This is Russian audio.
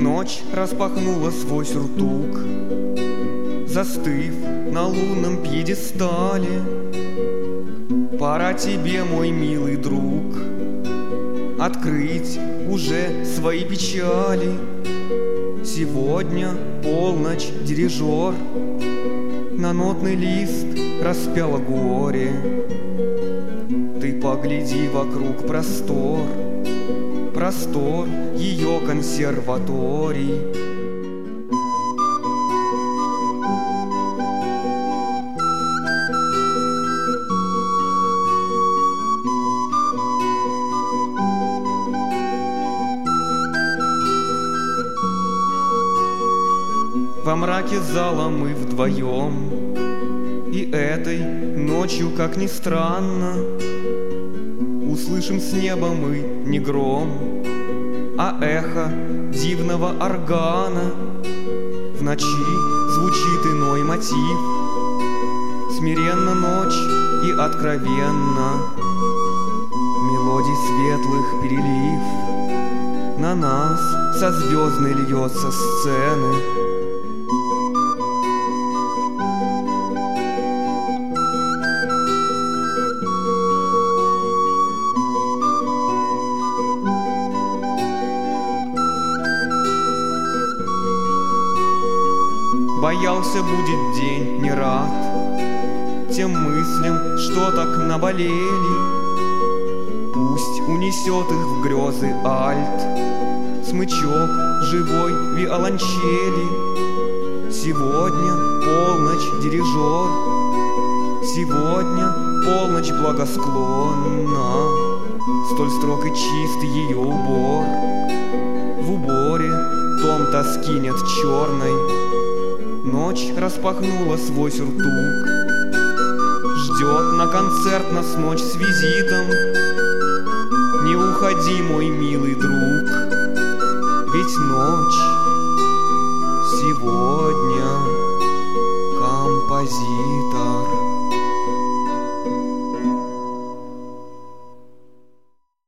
Ночь распахнула свой сюртук, застыв на лунном пьедестале. Пора тебе, мой милый друг, открыть уже свои печали. Сегодня полночь, дирижер на нотный лист распяло горе. Ты погляди вокруг простор, простор ее консерваторий. Во мраке зала мы вдвоем, и этой ночью, как ни странно, услышим с неба мы не гром, а эхо дивного органа. В ночи звучит иной мотив, смиренно ночь и откровенно. Мелодий светлых перелив на нас со звездной льется сцены. Боялся, будет день не рад тем мыслям, что так наболели. Пусть унесет их в грезы альт, смычок живой виолончели. Сегодня полночь, дирижер, сегодня полночь благосклонна. Столь строг и чист ее убор, в уборе том тоски нет черной. Ночь распахнула свой сюртук, ждет на концерт нас ночь с визитом. Не уходи, мой милый друг, ведь ночь сегодня